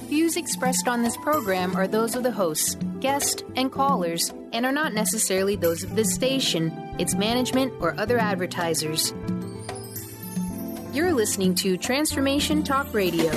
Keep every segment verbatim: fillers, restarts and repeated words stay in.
views expressed on this program are those of the hosts, guests, and callers, and are not necessarily those of this station, its management, or other advertisers. You're listening to Transformation Talk Radio.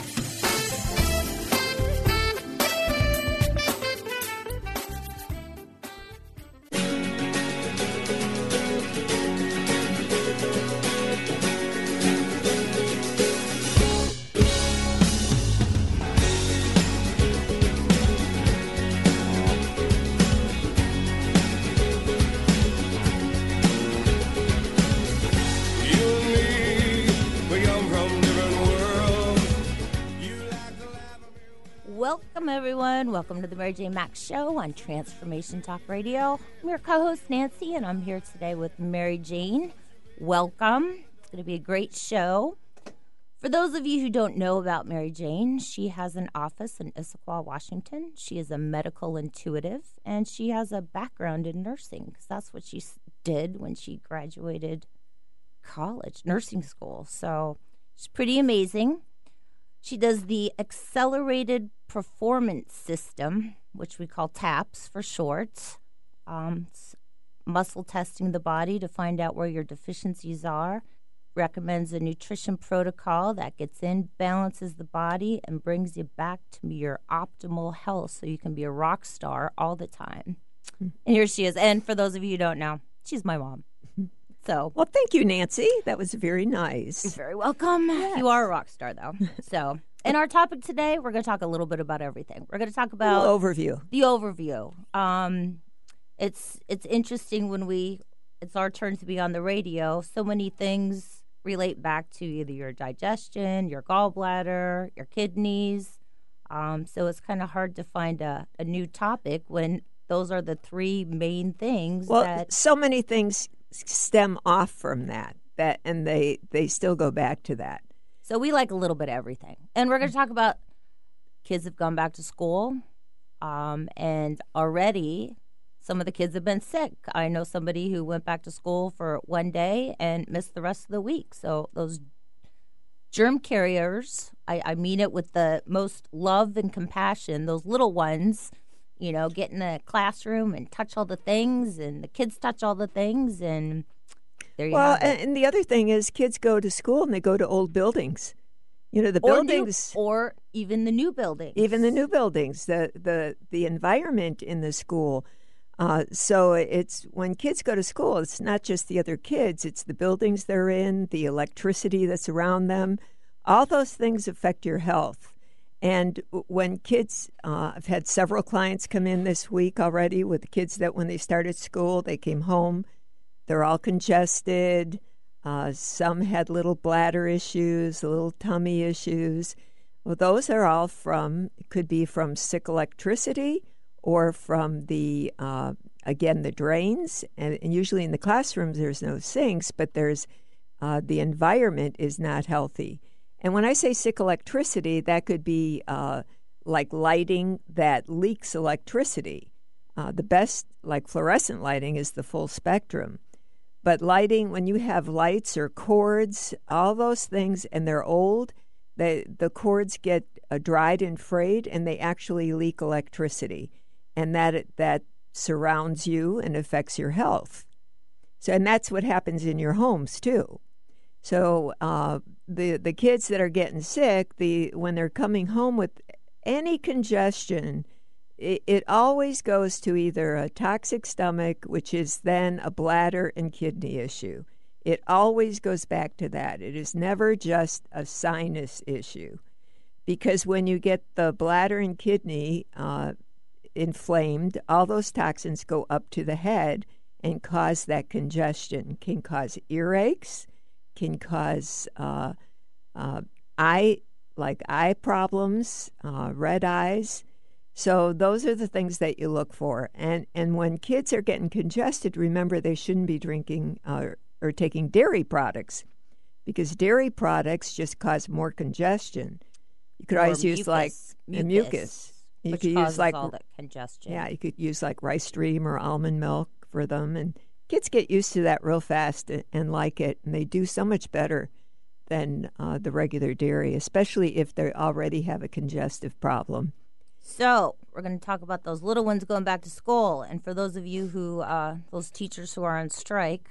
Welcome, everyone. Welcome to the Mary Jane Mack Show on Transformation Talk Radio. I'm your co-host, Nancy, and I'm here today with Mary Jane. Welcome. It's going to be a great show. For those of you who don't know about Mary Jane, she has an office in Issaquah, Washington. She is a medical intuitive, and she has a background in nursing, because that's what she did when she graduated college, nursing school. So she's pretty amazing. She does the Accelerated Performance System, which we call TAPS for short. Um, it's muscle testing the body to find out where your deficiencies are. Recommends a nutrition protocol that gets in, balances the body, and brings you back to your optimal health so you can be a rock star all the time. Mm-hmm. And here she is. And for those of you who don't know, she's my mom. So, well, thank you, Nancy. That was very nice. You're very welcome. Yes. You are a rock star, though. So, in our topic today, we're going to talk a little bit about everything. We're going to talk about the overview. The overview. Um, it's it's interesting when we it's our turn to be on the radio. So many things relate back to either your digestion, your gallbladder, your kidneys. Um, so it's kind of hard to find a, a new topic when those are the three main things. Well, that so many things stem off from that, that, and they they still go back to that. So we like a little bit of everything. And we're going to talk about kids have gone back to school, um, and already some of the kids have been sick. I know somebody who went back to school for one day and missed the rest of the week. So those germ carriers, I, I mean it with the most love and compassion, those little ones, you know, get in the classroom and touch all the things, and the kids touch all the things, and there you well, have it. And the other thing is kids go to school and they go to old buildings. You know, the or buildings. New, or even the new buildings. Even the new buildings, the, the, the environment in the school. Uh, so it's when kids go to school, it's not just the other kids, it's the buildings they're in, the electricity that's around them. All those things affect your health. And when kids, uh, I've had several clients come in this week already with kids that when they started school, they came home, they're all congested. Uh, some had little bladder issues, little tummy issues. Well, those are all from, could be from sick electricity or from the, uh, again, the drains. And, and usually in the classrooms, there's no sinks, but there's, uh, the environment is not healthy. And when I say sick electricity, that could be uh, like lighting that leaks electricity. Uh, the best, like fluorescent lighting, is the full spectrum. But lighting, when you have lights or cords, all those things, and they're old, they, the cords get uh, dried and frayed, and they actually leak electricity. And that that surrounds you and affects your health. So, and that's what happens in your homes, too. So uh, the the kids that are getting sick, the when they're coming home with any congestion, it, it always goes to either a toxic stomach, which is then a bladder and kidney issue. It always goes back to that. It is never just a sinus issue. Because when you get the bladder and kidney uh, inflamed, all those toxins go up to the head and cause that congestion, can cause earaches, can cause uh, uh, eye, like eye problems, uh, red eyes. So those are the things that you look for. And and when kids are getting congested, remember they shouldn't be drinking uh, or taking dairy products, because dairy products just cause more congestion. You could or always mucus, use like mucus, mucus. You which could causes use like all that congestion. Yeah, you could use like rice stream or almond milk for them, and kids get used to that real fast and, and like it, and they do so much better than uh, the regular dairy, especially if they already have a congestive problem. So we're going to talk about those little ones going back to school. And for those of you who, uh, those teachers who are on strike,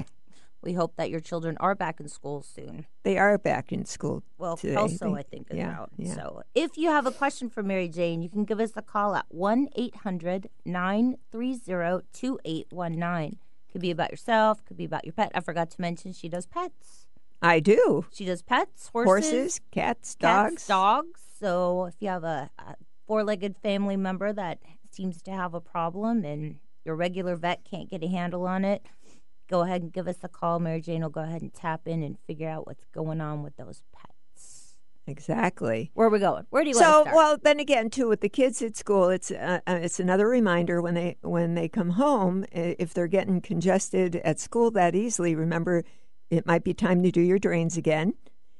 we hope that your children are back in school soon. They are back in school Well, today. also, They- I think, is yeah, out. yeah. So if you have a question for Mary Jane, you can give us a call at one eight hundred nine three zero two eight one nine. Could be about yourself, could be about your pet. I forgot to mention she does pets. I do. She does pets, horses, Horses, cats, dogs. cats, dogs. So if you have a, a four-legged family member that seems to have a problem and your regular vet can't get a handle on it, go ahead and give us a call. Mary Jane will go ahead and tap in and figure out what's going on with those pets. Exactly. Where are we going? Where do you So, want to start? well, then again, too, with the kids at school, it's uh, uh, it's another reminder when they when they come home, i- if they're getting congested at school that easily, remember it might be time to do your drains again,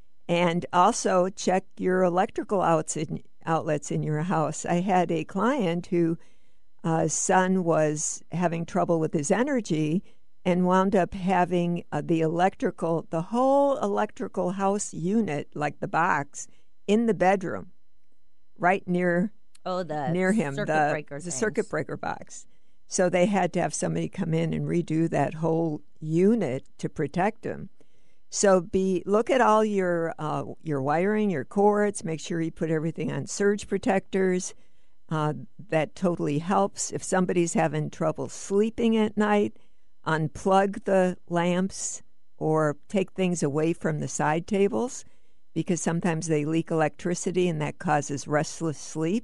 and also check your electrical outs in, outlets in your house. I had a client who uh, son was having trouble with his energy and wound up having uh, the electrical, the whole electrical house unit, like the box, in the bedroom, right near oh, the near him, circuit the, breaker the things. circuit breaker box. So they had to have somebody come in and redo that whole unit to protect him. So be look at all your uh, your wiring, your cords. Make sure you put everything on surge protectors. Uh, that totally helps. If somebody's having trouble sleeping at night, unplug the lamps or take things away from the side tables because sometimes they leak electricity and that causes restless sleep.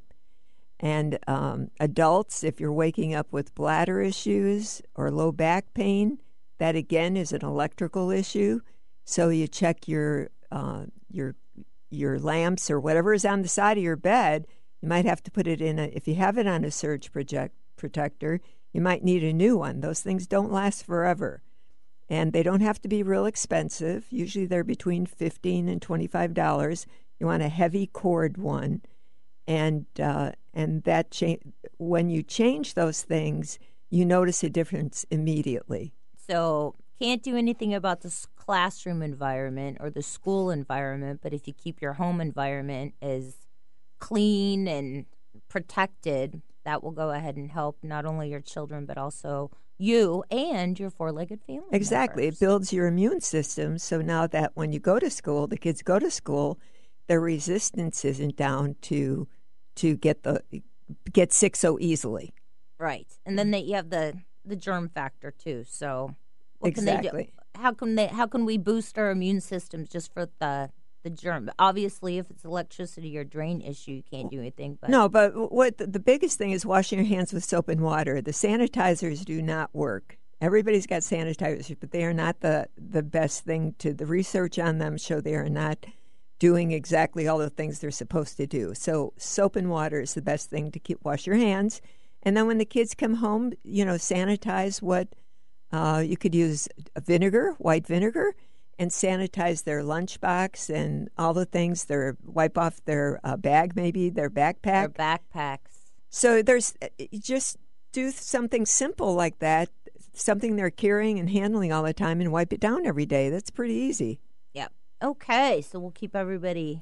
And um, adults, if you're waking up with bladder issues or low back pain, that again is an electrical issue. So you check your uh, your your lamps or whatever is on the side of your bed. You might have to put it in a, if you have it on a surge project, protector, you might need a new one. Those things don't last forever. And they don't have to be real expensive. Usually they're between fifteen dollars and twenty-five dollars. You want a heavy cord one. And uh, and that cha- when you change those things, you notice a difference immediately. So can't do anything about the s- classroom environment or the school environment, but if you keep your home environment as clean and protected, that will go ahead and help not only your children but also you and your four-legged family Exactly. members. It builds your immune system. So now that when you go to school, the kids go to school, their resistance isn't down to to get the get sick so easily. Right. And then they, you have the, the germ factor too. So what Exactly. can they do? How can they how can we boost our immune systems just for the the germ? Obviously if it's electricity or drain issue, you can't do anything, but No, but what the, the biggest thing is washing your hands with soap and water. The sanitizers do not work. Everybody's got sanitizers, but they are not the, the best thing to the research on them show they are not doing exactly all the things they're supposed to do. So soap and water is the best thing to keep wash your hands. And then when the kids come home, you know, sanitize what uh, you could use vinegar, white vinegar, and sanitize their lunchbox and all the things. Their wipe off their uh, bag, maybe their backpack. their backpacks. So there's just do something simple like that, something they're carrying and handling all the time, and wipe it down every day. That's pretty easy. Yep. Okay, so we'll keep everybody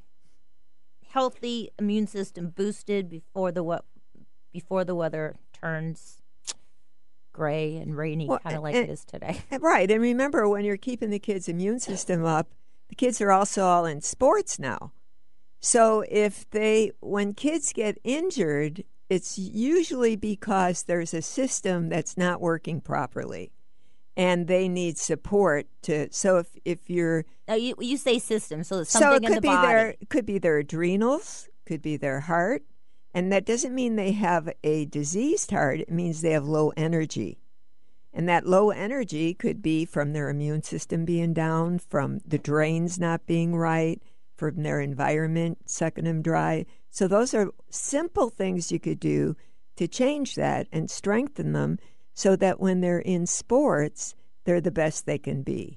healthy, immune system boosted before the what before the weather turns gray and rainy, Well, kind of like and- it is today. Right. And remember, when you're keeping the kids' immune system up, the kids are also all in sports now. So if they, when kids get injured, it's usually because there's a system that's not working properly and they need support to. So if, if you're, Now you you say system, so it's so something it in could the be body. their, it could be their adrenals, could be their heart. And that doesn't mean they have a diseased heart. It means they have low energy. And that low energy could be from their immune system being down, from the drains not being right, from their environment sucking them dry. So those are simple things you could do to change that and strengthen them so that when they're in sports, they're the best they can be.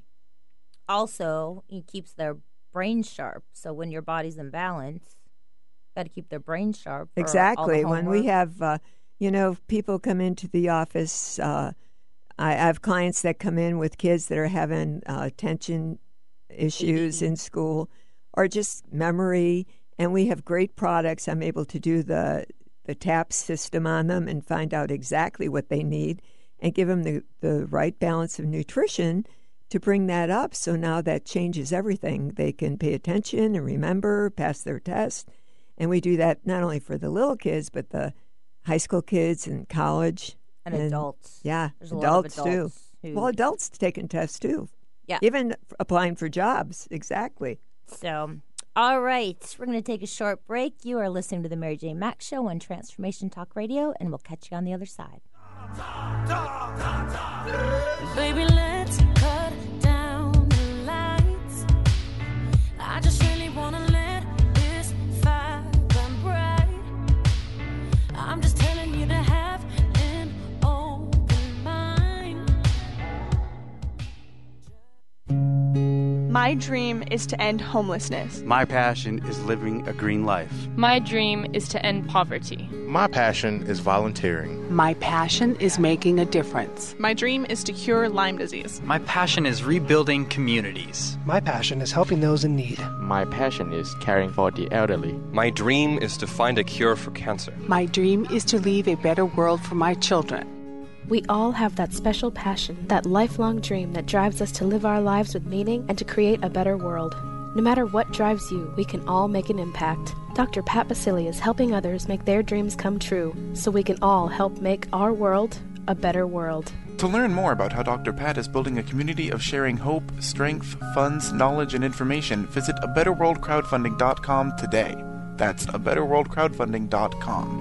Also, it keeps their brain sharp. So when your body's in balance, got to keep their brain sharp. For Exactly. all the When we homework. have, uh, you know, people come into the office, uh, I I have clients that come in with kids that are having uh, tension issues in school or just memory. And we have great products. I'm able to do the, the TAP system on them and find out exactly what they need and give them the, the right balance of nutrition to bring that up. So now that changes everything. They can pay attention and remember, pass their test. And we do that not only for the little kids, but the high school kids and college. And, and adults. Yeah, There's adults, a lot of adults too. who... Well, adults taking tests, too. Yeah. Even applying for jobs. Exactly. So, all right. We're going to take a short break. You are listening to the Mary Jane Mack Show on Transformation Talk Radio, and we'll catch you on the other side. Baby, let's cut down the lights. I just really want to let this fire burn bright. I'm just telling you to have an open mind. My dream is to end homelessness. My passion is living a green life. My dream is to end poverty. My passion is volunteering. My passion is making a difference. My dream is to cure Lyme disease. My passion is rebuilding communities. My passion is helping those in need. My passion is caring for the elderly. My dream is to find a cure for cancer. My dream is to leave a better world for my children. We all have that special passion, that lifelong dream that drives us to live our lives with meaning and to create a better world. No matter what drives you, we can all make an impact. Doctor Pat Baccili is helping others make their dreams come true, so we can all help make our world a better world. To learn more about how Doctor Pat is building a community of sharing hope, strength, funds, knowledge, and information, visit a better world crowdfunding dot com today. That's a better world crowdfunding dot com.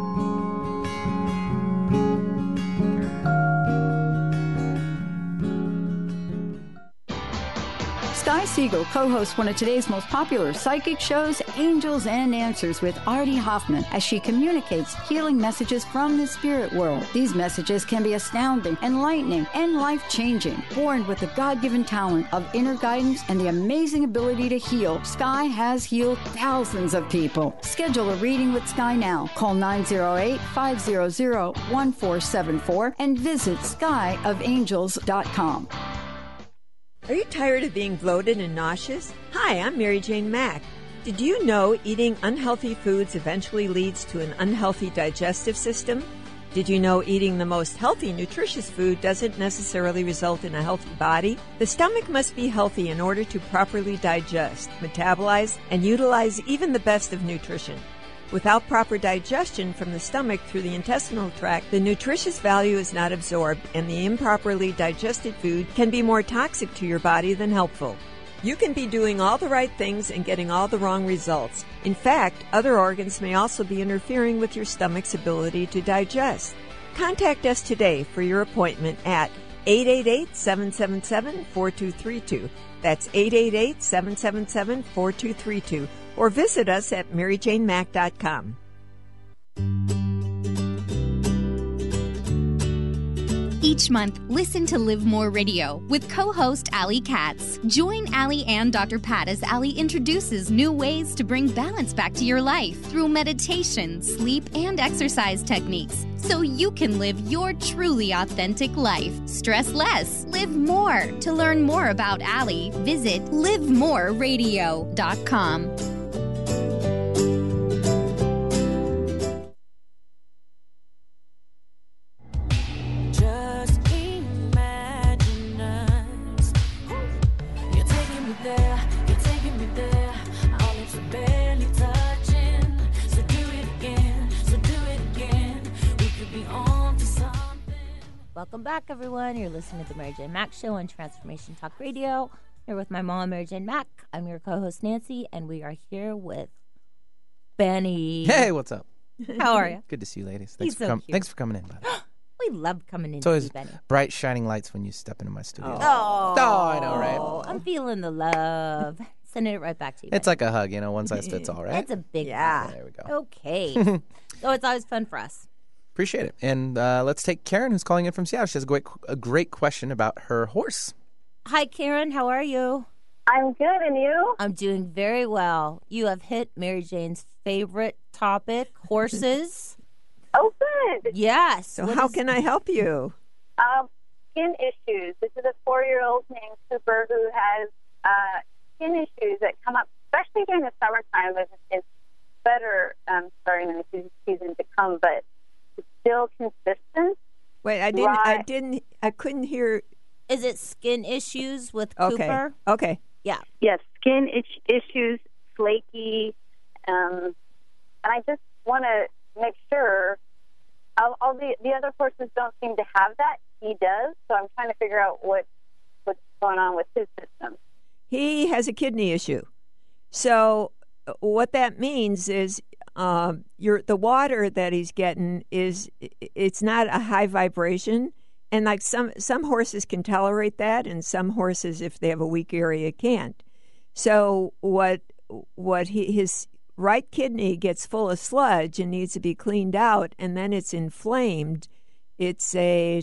Sky Siegel co-hosts one of today's most popular psychic shows, Angels and Answers, with Artie Hoffman, as she communicates healing messages from the spirit world. These messages can be astounding, enlightening, and life-changing. Born with the God-given talent of inner guidance and the amazing ability to heal, Sky has healed thousands of people. Schedule a reading with Sky now. Call nine oh eight, five hundred, one four seven four and visit sky of angels dot com. Are you tired of being bloated and nauseous? Hi, I'm Mary Jane Mack. Did you know eating unhealthy foods eventually leads to an unhealthy digestive system? Did you know eating the most healthy, nutritious food doesn't necessarily result in a healthy body? The stomach must be healthy in order to properly digest, metabolize, and utilize even the best of nutrition. Without proper digestion from the stomach through the intestinal tract, the nutritious value is not absorbed, and the improperly digested food can be more toxic to your body than helpful. You can be doing all the right things and getting all the wrong results. In fact, other organs may also be interfering with your stomach's ability to digest. Contact us today for your appointment at eight eight eight, seven seven seven, four two three two. That's eight eight eight, seven seven seven, four two three two. Or visit us at mary jane mack dot com. Each month, listen to Live More Radio with co-host Allie Katz. Join Allie and Doctor Pat as Allie introduces new ways to bring balance back to your life through meditation, sleep, and exercise techniques, so you can live your truly authentic life. Stress less, live more. To learn more about Allie, visit live more radio dot com. Welcome back, everyone. You're listening to the Mary Jane Mack Show on Transformation Talk Radio. Here with my mom, Mary Jane Mack. I'm your co-host, Nancy, and we are here with Benny. Hey, what's up? How are you? Good to see you, ladies. He's Thanks for so com- cute. Thanks for coming in, buddy. We love coming in It's to always you, Benny. bright, shining lights when you step into my studio. Oh, oh I know, right? I'm feeling the love. Sending it right back to you. It's like a hug, you know, one size fits all, right? It's a big yeah. hug. There we go. Okay. So it's always fun for us. Appreciate it. And uh, let's take Karen, who's calling in from Seattle. She has a great, a great question about her horse. Hi, Karen. How are you? I'm good, and you? I'm doing very well. You have hit Mary Jane's favorite topic, horses. Oh, good. Yes. So what how is... can I help you? Um, skin issues. This is a four-year-old named Cooper who has uh, skin issues that come up, especially during the summertime. It's, it's better um, starting in the season, season to come, but it's still consistent. Wait, I didn't. I didn't. I couldn't hear. Is it skin issues with Okay. Cooper? Okay. Yeah. Yes, skin itch- issues, flaky, um, and I just want to make sure. All, all the the other horses don't seem to have that. He does, so I'm trying to figure out what what's going on with his system. He has a kidney issue. So what that means is um, your the water that he's getting is it's not a high vibration, and like some some horses can tolerate that, and some horses, if they have a weak area, can't. So what what he, his right kidney gets full of sludge and needs to be cleaned out, and then it's inflamed. It's a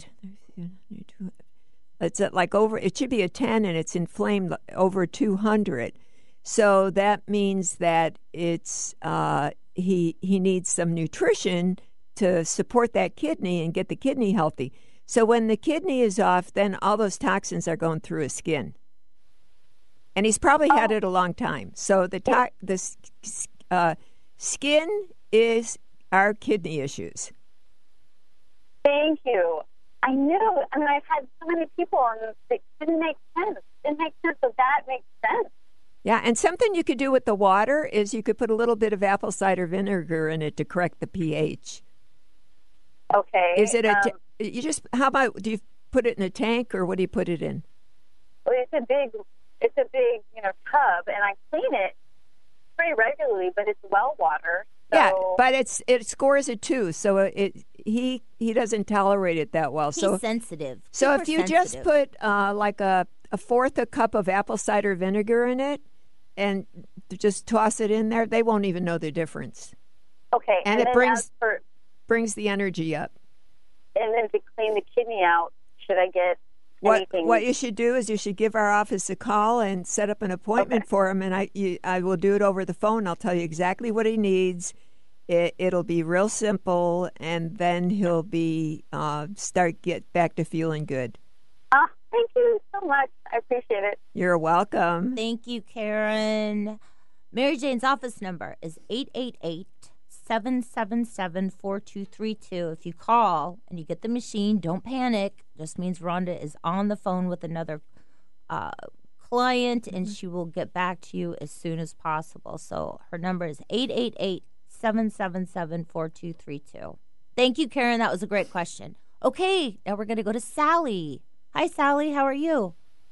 it's at like over it should be a ten, and it's inflamed over two hundred. So that means that it's uh, he he needs some nutrition to support that kidney and get the kidney healthy. So when the kidney is off, then all those toxins are going through his skin, and he's probably had it a long time. So the to- the uh, skin is our kidney issues. Thank you. I knew. I mean, I've had so many people, and it didn't make sense. It didn't make sense, so that makes sense. Yeah, and something you could do with the water is you could put a little bit of apple cider vinegar in it to correct the pH. Okay. Is it a? um, T- you just how about do you put it in a tank or what do you put it in? Well, it's a big, it's a big, you know, tub, and I clean it pretty regularly, but it's well water. So. Yeah, but it's it scores a two, so it he he doesn't tolerate it that well. He's so sensitive. So Super if you just sensitive. put uh, like a a fourth a cup of apple cider vinegar in it, and just toss it in there, they won't even know the difference. Okay, and, and it then brings as for, brings the energy up. and then to clean the kidney out, should I get What anything? what you should do is you should give our office a call and set up an appointment Okay. for him, and I you, I will do it over the phone. I'll tell you exactly what he needs. It, it'll be real simple, and then he'll be uh, start get back to feeling good. Ah, thank you so much. I appreciate it. You're welcome. Thank you, Karen. Mary Jane's office number is eight eight eight, seven seven seven, four two three two. If you call and you get the machine, don't panic. Just means Rhonda is on the phone with another uh, client, and she will get back to you as soon as possible. So her number is eight eight eight, seven seven seven, four two three two. Thank you, Karen. That was a great question. Okay, now we're going to go to Sally. Hi, Sally. How are you?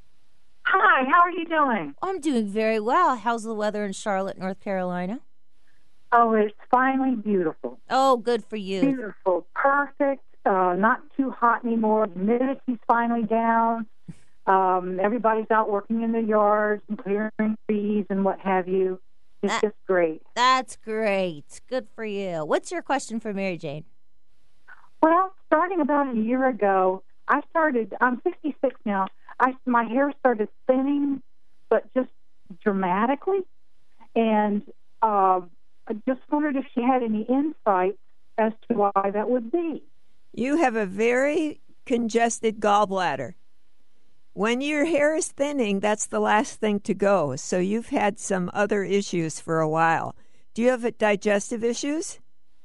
Hi, how are you doing? I'm doing very well. How's the weather in Charlotte, North Carolina? Oh, it's finally beautiful. Oh, good for you. Beautiful, perfect, uh, not too hot anymore. Humidity's finally down. Um, everybody's out working in their yards and clearing trees and what have you. It's That- just great. That's great. Good for you. What's your question for Mary Jane? Well, starting about a year ago, I started, I'm sixty-six now, I, my hair started thinning, but just dramatically. And um, I just wondered if she had any insight as to why that would be. You have a very congested gallbladder. When your hair is thinning, that's the last thing to go. So you've had some other issues for a while. Do you have digestive issues?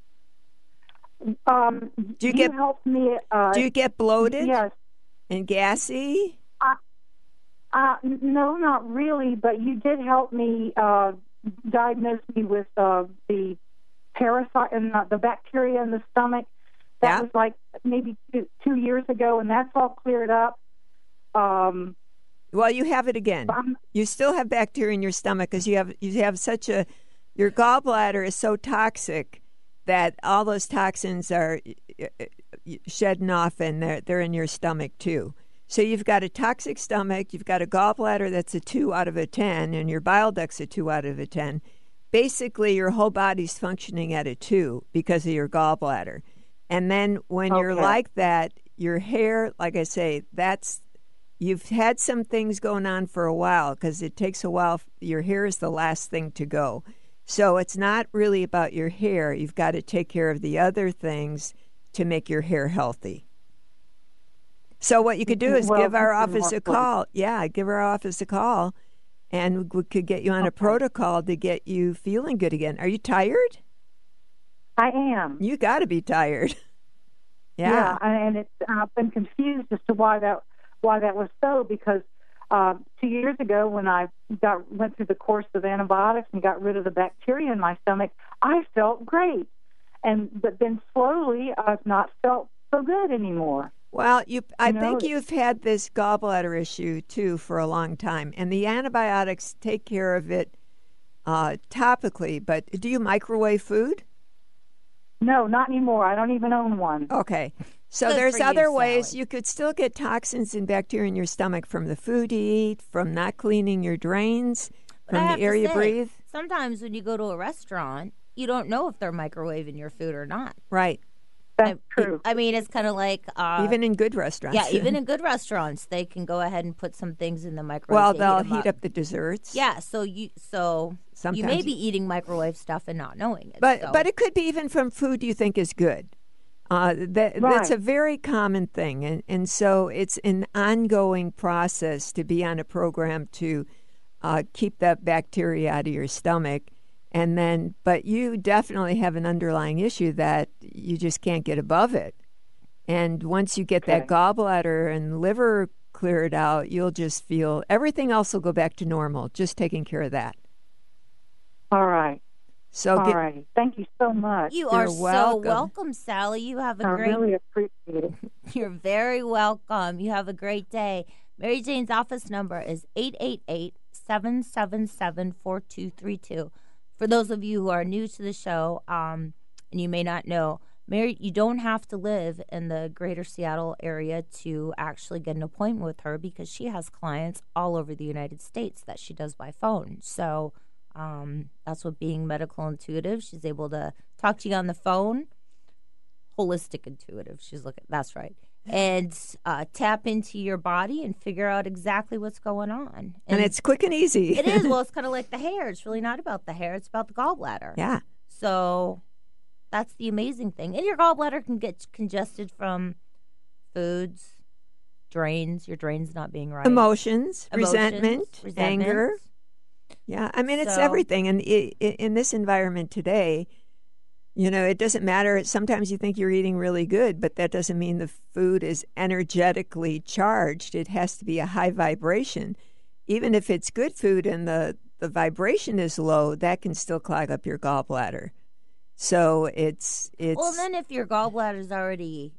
Um, do you you get help me? Uh, do you get bloated? Yes. And gassy? Uh, uh, no, not really. But you did help me uh, diagnose me with uh, the parasite and uh, the bacteria in the stomach. That Yeah. was like maybe two, two years ago, and that's all cleared up. Um, Well, you have it again. Um, You still have bacteria in your stomach because you have you have such a your gallbladder is so toxic that all those toxins are uh, shedding off, and they're they're in your stomach too. So you've got a toxic stomach, you've got a gallbladder that's a two out of a ten, and your bile duct's a two out of a ten. Basically, your whole body's functioning at a two because of your gallbladder. And then when you're Okay. like that, your hair, like I say, that's you've had some things going on for a while because it takes a while. Your hair is the last thing to go. So it's not really about your hair. You've got to take care of the other things to make your hair healthy. So what you could do is Well, give our that's office a more call. Yeah, give our office a call and we could get you on okay. a protocol to get you feeling good again. Are you tired? I am. You got to be tired. Yeah. Yeah, and it's, I've been confused as to why that why that was so, because uh, two years ago when I got went through the course of antibiotics and got rid of the bacteria in my stomach, I felt great. And but then slowly I've not felt so good anymore. Well, you, I you know, think you've had this gallbladder issue, too, for a long time. And the antibiotics take care of it uh, topically. But do you microwave food? No, not anymore. I don't even own one. Okay. So Good there's for you, other ways Sally. you could still get toxins and bacteria in your stomach from the food you eat, from not cleaning your drains, But I from have the air to you say, breathe. Sometimes when you go to a restaurant, you don't know if they're microwaving your food or not. Right. That's I, true. I mean, it's kind of like uh, Even in good restaurants. yeah, even in good restaurants, they can go ahead and put some things in the microwave. Well, to they'll heat, 'em heat up. the desserts. Yeah, so you so Sometimes you may you- be eating microwave stuff and not knowing it. But so. but it could be even from food you think is good. Uh, that, Right. That's a very common thing. And, and so it's an ongoing process to be on a program to uh, keep that bacteria out of your stomach. And then, but you definitely have an underlying issue that you just can't get above it. And once you get that Okay. gallbladder and liver cleared out, you'll just feel everything else will go back to normal, just taking care of that. All right. So All get, right. Thank you so much. You You're are so welcome. welcome, Sally. You have a I great. really appreciate it. You're very welcome. You have a great day. Mary Jane's office number is eight eight eight, seven seven seven, four two three two. For those of you who are new to the show, um, and you may not know, Mary, you don't have to live in the greater Seattle area to actually get an appointment with her, because she has clients all over the United States that she does by phone. So um, that's what being medical intuitive. She's able to talk to you on the phone. Holistic intuitive. She's looking. That's right. And uh, tap into your body and figure out exactly what's going on. And, and it's quick and easy. it is. Well, it's kind of like the hair. It's really not about the hair. It's about the gallbladder. Yeah. So that's the amazing thing. And your gallbladder can get congested from foods, drains, your drains not being right. Emotions, Emotions, resentment, resentment. anger. Yeah, I mean, it's So- everything. And i i in this environment today, you know, it doesn't matter. Sometimes you think you're eating really good, but that doesn't mean the food is energetically charged. It has to be a high vibration. Even if it's good food and the, the vibration is low, that can still clog up your gallbladder. So it's it's Well, then if your gallbladder is already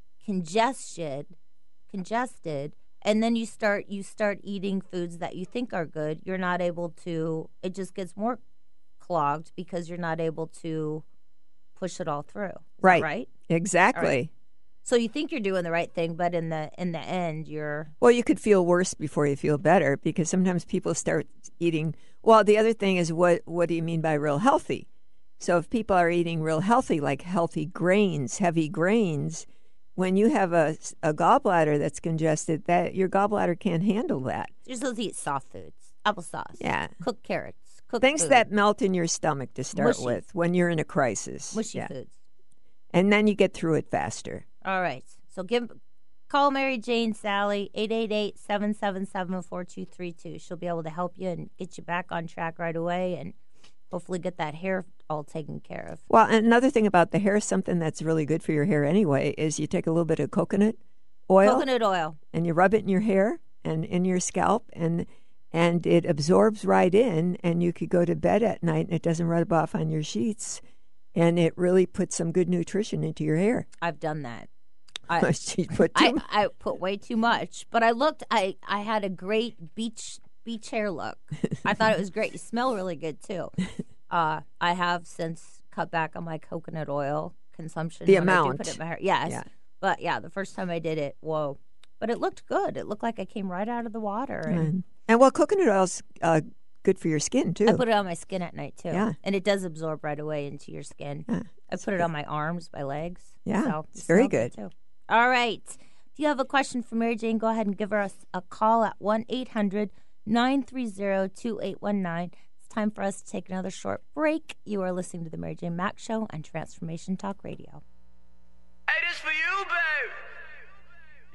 congested, congested, and then you start you start eating foods that you think are good, you're not able to. It just gets more clogged because you're not able to push it all through. Is that right, right, exactly. Right. So you think you're doing the right thing, but in the in the end, you're Well, you could feel worse before you feel better, because sometimes people start eating. Well, the other thing is, what what do you mean by real healthy? So if people are eating real healthy, like healthy grains, heavy grains, when you have a, a gallbladder that's congested, that your gallbladder can't handle that. you're supposed to eat soft foods, applesauce, Yeah. cooked carrots, cooked Things food, that melt in your stomach to start Mushy. with when you're in a crisis. mushy Yeah. foods. And then you get through it faster. All right. So give call Mary Jane Sally, eight eight eight, seven seven seven, four two three two. She'll be able to help you and get you back on track right away, and hopefully get that hair all taken care of. Well, another thing about the hair, something that's really good for your hair anyway, is you take a little bit of coconut oil. Coconut oil. And you rub it in your hair and in your scalp, and and it absorbs right in, and you could go to bed at night and it doesn't rub off on your sheets, and it really puts some good nutrition into your hair. I've done that. I, She put too I, I put way too much, but I looked. I, I had a great beach beach hair look. I thought it was great. You smell really good too. Uh, I have since cut back on my coconut oil consumption. The when I do amount. put it in my hair. Yes, Yeah. but yeah, the first time I did it, whoa! But it looked good. It looked like I came right out of the water. And And, and well, coconut oil's uh, good for your skin too. I put it on my skin at night too. Yeah. And it does absorb right away into your skin. Yeah, I put it on my arms, my legs. Yeah, so it's it very smells good. Too. All right. If you have a question for Mary Jane, go ahead and give her a, a call at one eight hundred, nine three zero, two eight one nine. It's time for us to take another short break. You are listening to the Mary Jane Mack Show on Transformation Talk Radio. Hey, this for you, babe.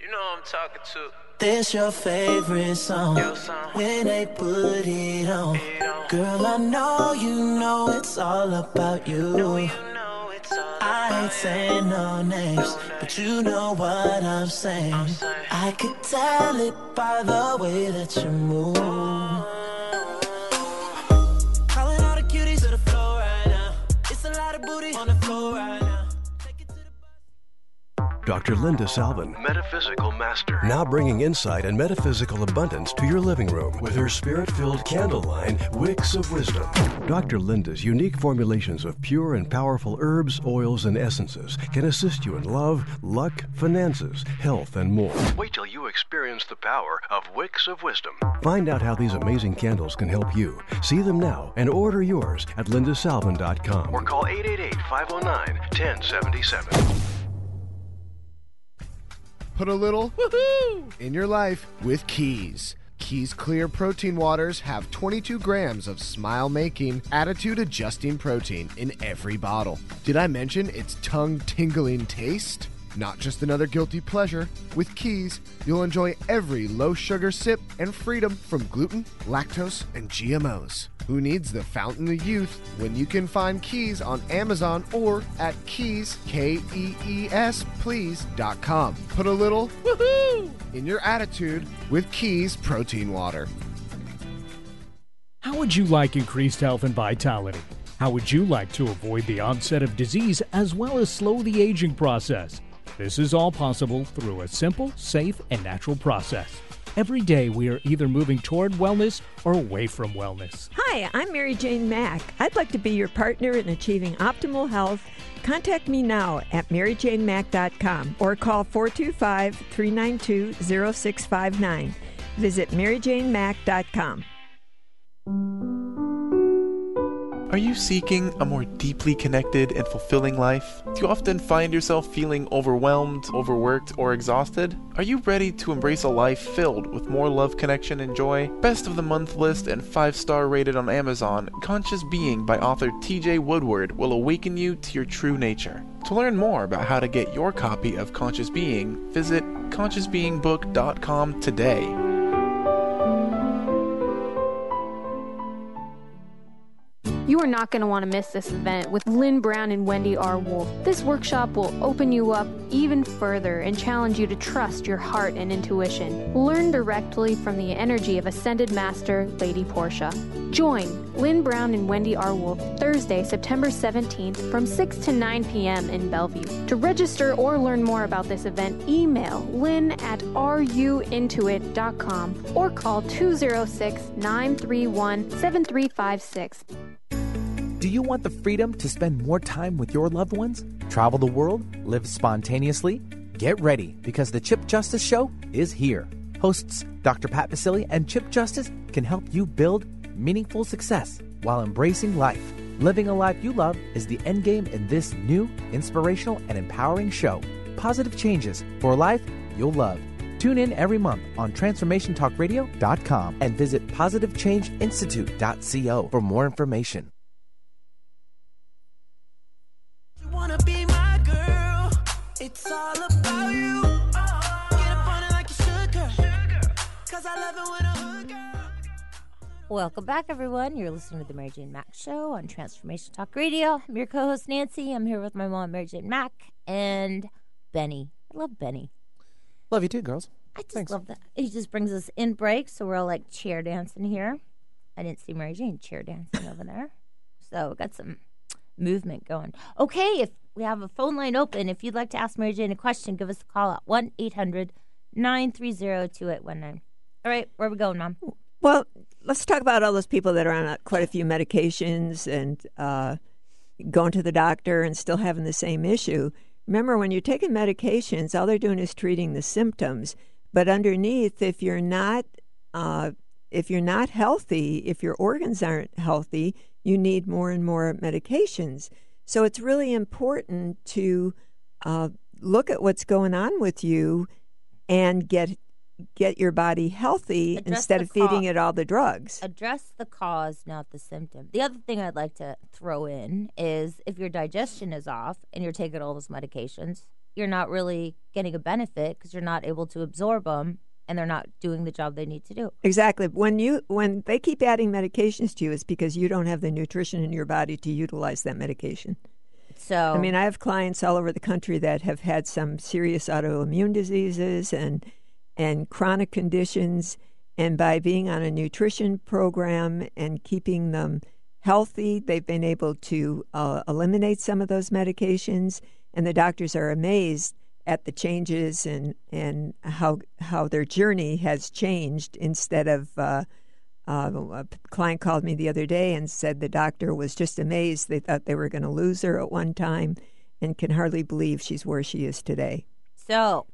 You know I'm talking to. This your favorite song, Your song. when they put it on. Girl, I know you know it's all about you. No, you know it's all I ain't saying no names, but you know what I'm saying. I'm saying. I could tell it by the way that you move. Calling all the cuties to the floor right now. It's a lot of booty on the floor right now. Doctor Linda Salvin, Metaphysical Master, now bringing insight and metaphysical abundance to your living room with her spirit-filled candle line, Wicks of Wisdom. Doctor Linda's unique formulations of pure and powerful herbs, oils, and essences can assist you in love, luck, finances, health, and more. Wait till you experience the power of Wicks of Wisdom. Find out how these amazing candles can help you. See them now and order yours at linda salvin dot com or call eight eight eight, five oh nine, one oh seven seven. Put a little woohoo in your life with Keys. Keys Clear Protein Waters have twenty-two grams of smile-making, attitude-adjusting protein in every bottle. Did I mention its tongue-tingling taste? Not just another guilty pleasure. With Keys, you'll enjoy every low-sugar sip and freedom from gluten, lactose, and G M Os. Who needs the fountain of youth when you can find Keys on Amazon or at keys, K E E S, please, dot com. Put a little woohoo in your attitude with Keys Protein Water. How would you like increased health and vitality? How would you like to avoid the onset of disease as well as slow the aging process? This is all possible through a simple, safe, and natural process. Every day we are either moving toward wellness or away from wellness. Hi, I'm Mary Jane Mack. I'd like to be your partner in achieving optimal health. Contact me now at mary jane mack dot com or call four two five, three nine two, zero six five nine. Visit mary jane mack dot com. Are you seeking a more deeply connected and fulfilling life? Do you often find yourself feeling overwhelmed, overworked, or exhausted? Are you ready to embrace a life filled with more love, connection, and joy? Best of the month list and five-star rated on Amazon, Conscious Being by author T J Woodward will awaken you to your true nature. To learn more about how to get your copy of Conscious Being, visit conscious being book dot com today. You are not going to want to miss this event with Lynn Brown and Wendy R. Wolf. This workshop will open you up even further and challenge you to trust your heart and intuition. Learn directly from the energy of Ascended Master Lady Portia. Join Lynn Brown and Wendy R. Wolf Thursday, September seventeenth from six to nine p.m. in Bellevue. To register or learn more about this event, email lynn at r u intuit dot com or call two oh six, nine three one, seven three five six. Do you want the freedom to spend more time with your loved ones? Travel the world? Live spontaneously? Get ready, because the Chip Justice Show is here. Hosts Doctor Pat Basili and Chip Justice can help you build meaningful success while embracing life. Living a life you love is the end game in this new, inspirational, and empowering show. Positive changes for a life you'll love. Tune in every month on transformation talk radio dot com and visit positive change institute dot co for more information. Wanna be my girl, it's all about you. Oh, get up on it like you should, girl. Cause I love it when a hood girl. Welcome back, everyone. You're listening to the Mary Jane Mack Show on Transformation Talk Radio. I'm your co-host, Nancy. I'm here with my mom, Mary Jane Mack, and Benny. I love Benny. Love you too, girls. I just Thanks. love that. He just brings us in break, so we're all like chair dancing here. I didn't see Mary Jane chair dancing over there. So we got some movement going. Okay, if we have a phone line open, if you'd like to ask Mary Jane a question, give us a call at one eight hundred, nine three zero, two eight one nine. All right, where are we going, Mom? Well, let's talk about all those people that are on uh, quite a few medications and uh, going to the doctor and still having the same issue. Remember, when you're taking medications, all they're doing is treating the symptoms. But underneath, if you're not, uh, if you're not healthy, if your organs aren't healthy, you need more and more medications. So it's really important to uh, look at what's going on with you and get get your body healthy Address instead the of feeding ca- it all the drugs. Address the cause, not the symptom. The other thing I'd like to throw in is if your digestion is off and you're taking all those medications, you're not really getting a benefit because you're not able to absorb them and they're not doing the job they need to do. Exactly. When you when they keep adding medications to you, it's because you don't have the nutrition in your body to utilize that medication. So, I mean, I have clients all over the country that have had some serious autoimmune diseases and and chronic conditions, and by being on a nutrition program and keeping them healthy, they've been able to uh, eliminate some of those medications, and the doctors are amazed at the changes and and how how their journey has changed. Instead of uh, uh, a client called me the other day and said the doctor was just amazed. They thought they were going to lose her at one time, and can hardly believe she's where she is today. So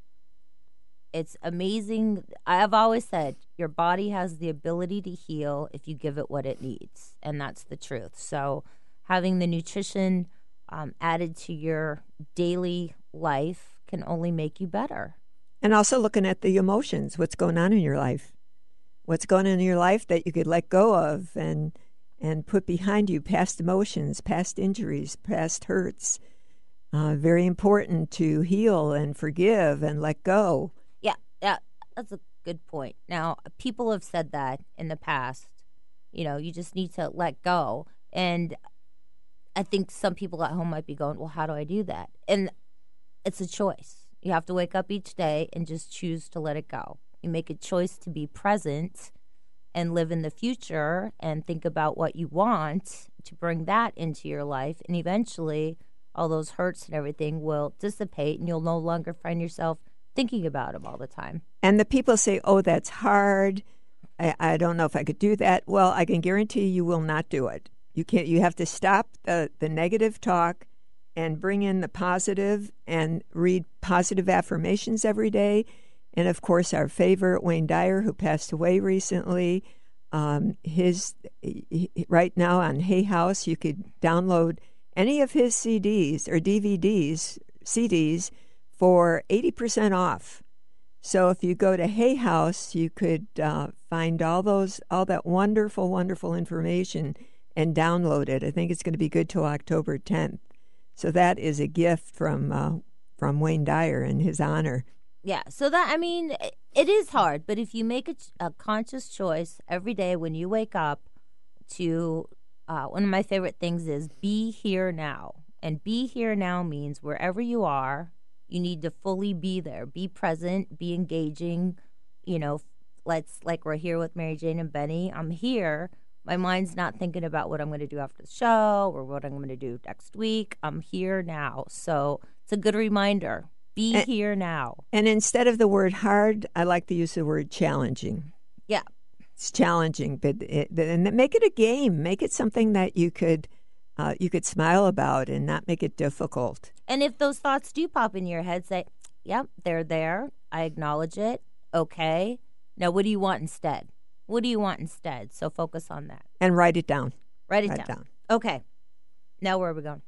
it's amazing. I've always said your body has the ability to heal if you give it what it needs, and that's the truth. So having the nutrition um, added to your daily life can only make you better. And also looking at the emotions, what's going on in your life. What's going on in your life that you could let go of and and put behind you, past emotions, past injuries, past hurts. Uh, very important to heal and forgive and let go. Yeah, yeah, that's a good point. Now, people have said that in the past. You know, you just need to let go. And I think some people at home might be going, well, how do I do that? And it's a choice. You have to wake up each day and just choose to let it go. You make a choice to be present and live in the future and think about what you want to bring that into your life. And eventually, all those hurts and everything will dissipate, and you'll no longer find yourself thinking about them all the time. And the people say, oh, that's hard. I, I don't know if I could do that. Well, I can guarantee you will not do it. You can't. You have to stop the, the negative talk and bring in the positive and read positive affirmations every day. And, of course, our favorite, Wayne Dyer, who passed away recently, um, his he, right now on Hay House, you could download any of his C Ds or D V Ds, C Ds, for eighty percent off. So if you go to Hay House, you could uh, find all those, all that wonderful, wonderful information and download it. I think it's going to be good till October tenth. So that is a gift from uh, from Wayne Dyer in his honor. Yeah, so that, I mean, it is hard, but if you make a, a conscious choice every day when you wake up to, uh, one of my favorite things is be here now. And be here now means wherever you are, you need to fully be there. Be present, be engaging. You know, let's, like we're here with Mary Jane and Benny. I'm here. My mind's not thinking about what I'm going to do after the show or what I'm going to do next week. I'm here now. So it's a good reminder. Be and, here now. And instead of the word hard, I like to use the word challenging. Yeah. It's challenging, but it, and make it a game. Make it something that you could uh, you could smile about and not make it difficult. And if those thoughts do pop in your head, say, yep, they're there. I acknowledge it. Okay. Now, what do you want instead? What do you want instead? So focus on that. And write it down. Write it write down. down. Okay. Now where are we going?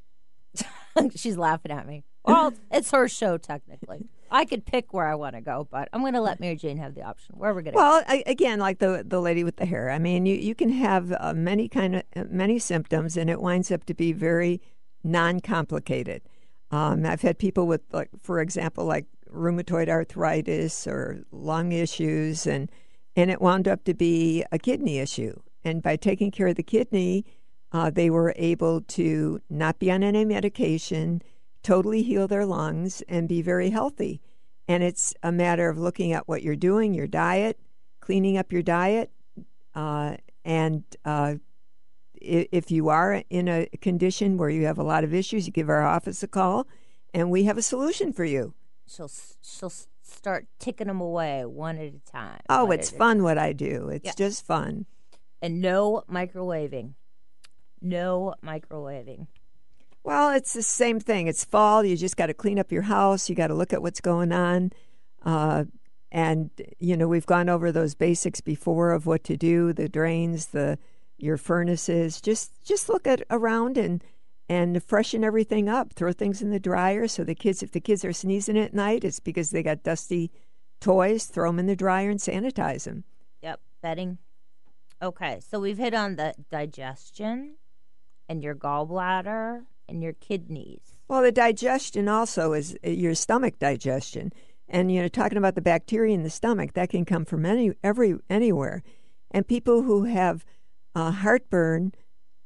She's laughing at me. Well, it's her show, technically. I could pick where I want to go, but I'm going to let Mary Jane have the option. Where are we going to well, go? Well, again, like the the lady with the hair. I mean, you, you can have uh, many kind of uh, many symptoms, and it winds up to be very non-complicated. Um, I've had people with, like, for example, like rheumatoid arthritis or lung issues, and and it wound up to be a kidney issue. And by taking care of the kidney, uh, they were able to not be on any medication, totally heal their lungs, and be very healthy. And it's a matter of looking at what you're doing, your diet, cleaning up your diet, uh, and uh, if you are in a condition where you have a lot of issues, you give our office a call, and we have a solution for you. She'll she'll start ticking them away one at a time. Oh, it's fun what I do. It's yeah. just fun. And no microwaving. No microwaving. Well, it's the same thing. It's fall. You just got to clean up your house. You got to look at what's going on. Uh, and, you know, we've gone over those basics before of what to do, the drains, the your furnaces. Just just look at around and and freshen everything up. Throw things in the dryer so the kids, if the kids are sneezing at night, it's because they got dusty toys. Throw them in the dryer and sanitize them. Yep, bedding. Okay, so we've hit on the digestion and your gallbladder and your kidneys. Well, the digestion also is your stomach digestion. And, you know, talking about the bacteria in the stomach, that can come from any every anywhere. And people who have uh, heartburn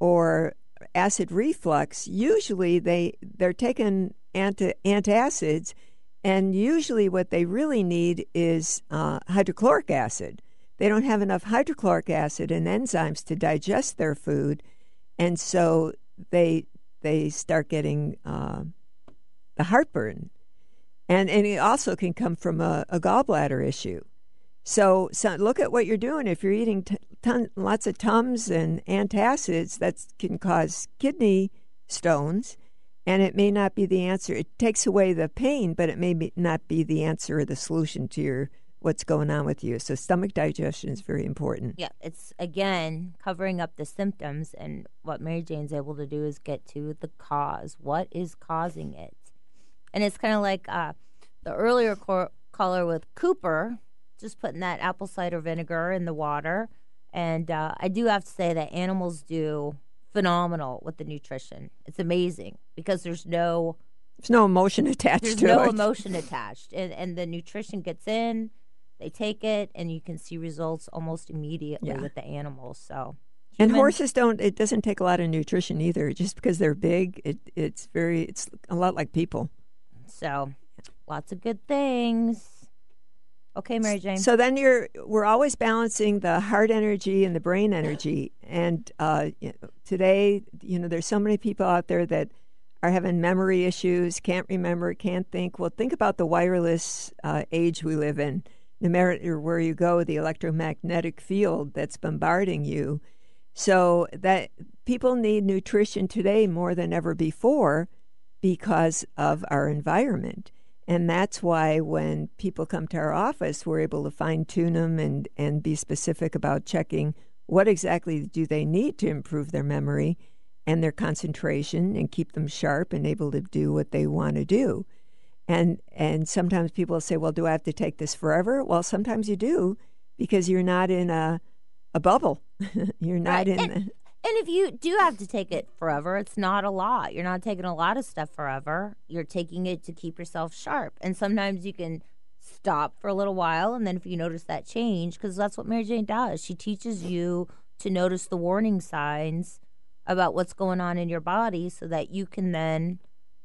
or acid reflux, usually they, they're taking anti, antacids, and usually what they really need is uh, hydrochloric acid. They don't have enough hydrochloric acid and enzymes to digest their food, and so they they start getting uh, the heartburn. And and it also can come from a, a gallbladder issue. So, so look at what you're doing. If you're eating t- ton, lots of Tums and antacids, that can cause kidney stones, and it may not be the answer. It takes away the pain, but it may be, not be the answer or the solution to your what's going on with you. So stomach digestion is very important. Yeah, it's, again, covering up the symptoms, and what Mary Jane's able to do is get to the cause. What is causing it? And it's kind of like uh, the earlier cor- caller with Cooper, just putting that apple cider vinegar in the water. And uh, I do have to say that animals do phenomenal with the nutrition. It's amazing because there's no... There's no emotion attached there's to no it. There's no emotion attached. And, and the nutrition gets in, they take it, and you can see results almost immediately yeah. with the animals. So... And Human. horses don't, it doesn't take a lot of nutrition either. Just because they're big, it, it's very, it's a lot like people. So, lots of good things. Okay, Mary Jane. So then you're, we're always balancing the heart energy and the brain energy. And uh, today, you know, there's so many people out there that are having memory issues, can't remember, can't think. Well, think about the wireless uh, age we live in. No matter where you go, the electromagnetic field that's bombarding you. So that people need nutrition today more than ever before because of our environment. And that's why when people come to our office, we're able to fine-tune them and, and be specific about checking what exactly do they need to improve their memory and their concentration and keep them sharp and able to do what they want to do. And and sometimes people say, well, do I have to take this forever? Well, sometimes you do because you're not in a, a bubble. You're not right. in and, the... and if you do have to take it forever, it's not a lot. You're not taking a lot of stuff forever. You're taking it to keep yourself sharp. And sometimes you can stop for a little while, and then if you notice that change, because that's what Mary Jane does. She teaches you to notice the warning signs about what's going on in your body so that you can then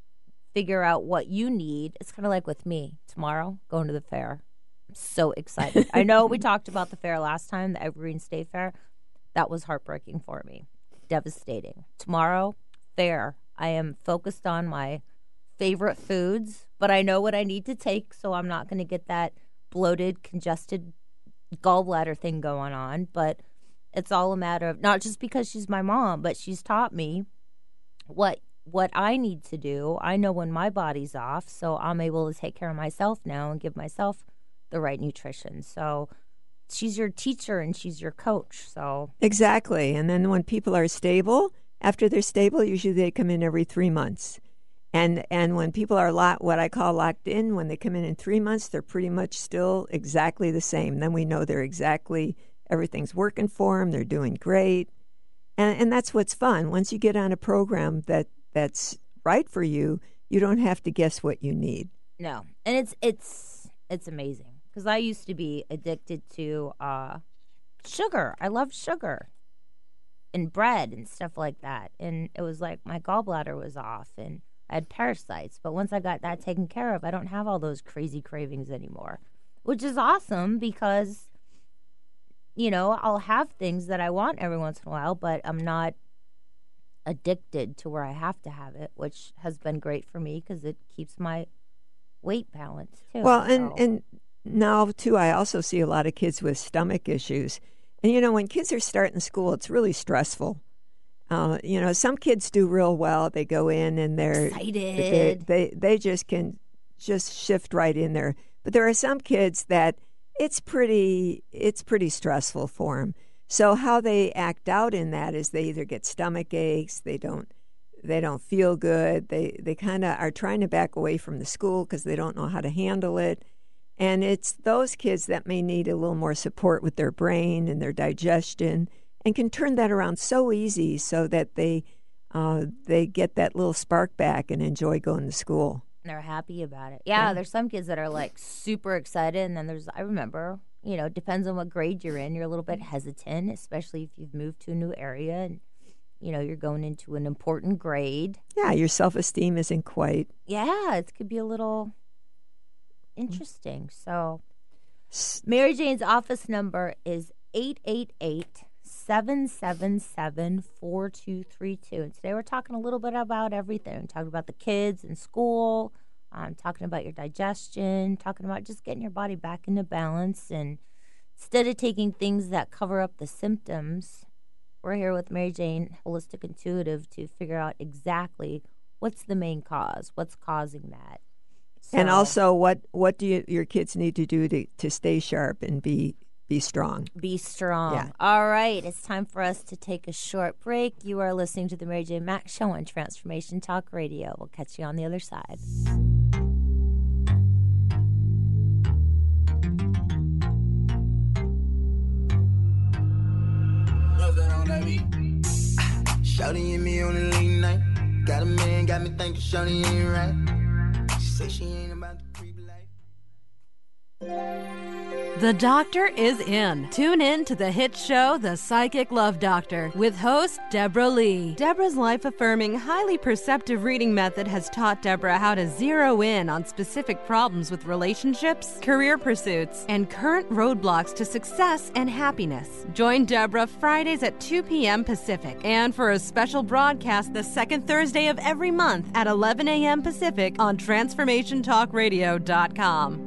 figure out what you need. It's kind of like with me. Tomorrow, going to the fair. I'm so excited. I know we talked about the fair last time, the Evergreen State Fair. That was heartbreaking for me. Devastating. Tomorrow, fair. I am focused on my favorite foods, but I know what I need to take, so I'm not going to get that bloated, congested gallbladder thing going on. But it's all a matter of, not just because she's my mom, but she's taught me what what I need to do. I know when my body's off, so I'm able to take care of myself now and give myself the right nutrition. So she's your teacher and she's your coach. So exactly. And then when people are stable, after they're stable, usually they come in every three months. And and when people are locked, what I call locked in, when they come in in three months, they're pretty much still exactly the same. Then we know they're exactly, everything's working for them. They're doing great. And and that's what's fun. Once you get on a program that that's right for you, you don't have to guess what you need. No. And it's it's it's amazing. Because I used to be addicted to uh, sugar. I love sugar and bread and stuff like that. And it was like my gallbladder was off and I had parasites. But once I got that taken care of, I don't have all those crazy cravings anymore, which is awesome because, you know, I'll have things that I want every once in a while, but I'm not addicted to where I have to have it, which has been great for me because it keeps my weight balanced, too. Well, and, so. and now, too, I also see a lot of kids with stomach issues. And, you know, when kids are starting school, it's really stressful. Uh, you know, some kids do real well. They go in and they're excited. They, they, they just can just shift right in there. But there are some kids that it's pretty it's pretty stressful for them. So how they act out in that is they either get stomach aches, they don't they don't feel good, they, they kind of are trying to back away from the school because they don't know how to handle it. And it's those kids that may need a little more support with their brain and their digestion and can turn that around so easy so that they uh, they get that little spark back and enjoy going to school. They're happy about it. Yeah, Yeah. there's some kids that are like super excited, and then there's, I remember, you know, it depends on what grade you're in. You're a little bit hesitant, especially if you've moved to a new area and, you know, you're going into an important grade. Yeah, your self-esteem isn't quite. Yeah, it could be a little interesting. So, Mary Jane's office number is eight eight eight, seven seven seven, four two three two. And today we're talking a little bit about everything. We're talking about the kids in school, um, talking about your digestion, talking about just getting your body back into balance. And instead of taking things that cover up the symptoms, we're here with Mary Jane, Holistic Intuitive, to figure out exactly what's the main cause, what's causing that. So, And also, what what do you, your kids need to do to, to stay sharp and be be strong? Be strong. Yeah. All right, it's time for us to take a short break. You are listening to the Mary Jane Max Show on Transformation Talk Radio. We'll catch you on the other side. Shawty and me on a late night. Got a man, got me thinking Shawty ain't right. She say she ain't about to creep like. The doctor is in. Tune in to the hit show, The Psychic Love Doctor, with host Deborah Lee. Deborah's life-affirming, highly perceptive reading method has taught Deborah how to zero in on specific problems with relationships, career pursuits, and current roadblocks to success and happiness. Join Deborah Fridays at two p.m. Pacific, and for a special broadcast the second Thursday of every month at eleven a.m. Pacific on transformation talk radio dot com.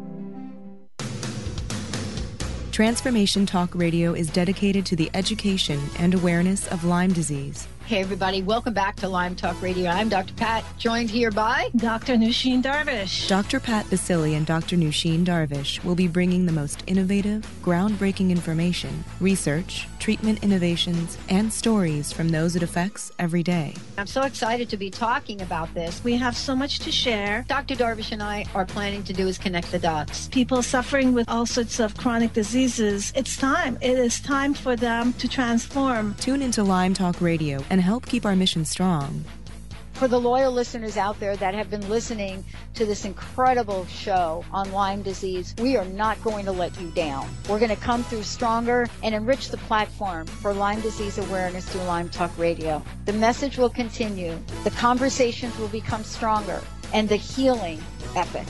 Transformation Talk Radio is dedicated to the education and awareness of Lyme disease. Hey, everybody. Welcome back to Lyme Talk Radio. I'm Doctor Pat, joined here by Doctor Nusheen Darvish. Doctor Pat Basili and Doctor Nusheen Darvish will be bringing the most innovative, groundbreaking information, research, treatment innovations, and stories from those it affects every day. I'm so excited to be talking about this. We have so much to share. Doctor Darvish and I are planning to do is connect the dots. People suffering with all sorts of chronic diseases, it's time. It is time for them to transform. Tune into Lyme Talk Radio and help keep our mission strong. For the loyal listeners out there that have been listening to this incredible show on Lyme disease, we are not going to let you down. We're going to come through stronger and enrich the platform for Lyme disease awareness through Lyme Talk Radio. The message will continue, the conversations will become stronger, and the healing epic.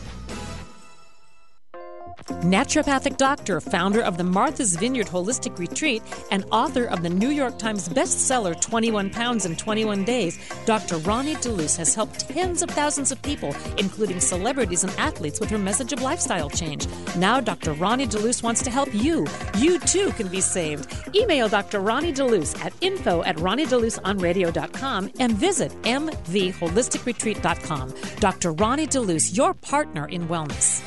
Naturopathic doctor, founder of the Martha's Vineyard Holistic Retreat, and author of the New York Times bestseller twenty-one pounds in twenty-one days, Doctor Ronnie DeLuce has helped tens of thousands of people, including celebrities and athletes, with her message of lifestyle change. Now Doctor Ronnie DeLuce wants to help you. You too can be saved. Email Doctor Ronnie DeLuce at info at ronnie deluce on radio dot com and visit m v holistic retreat dot com. Doctor Ronnie DeLuce, your partner in wellness.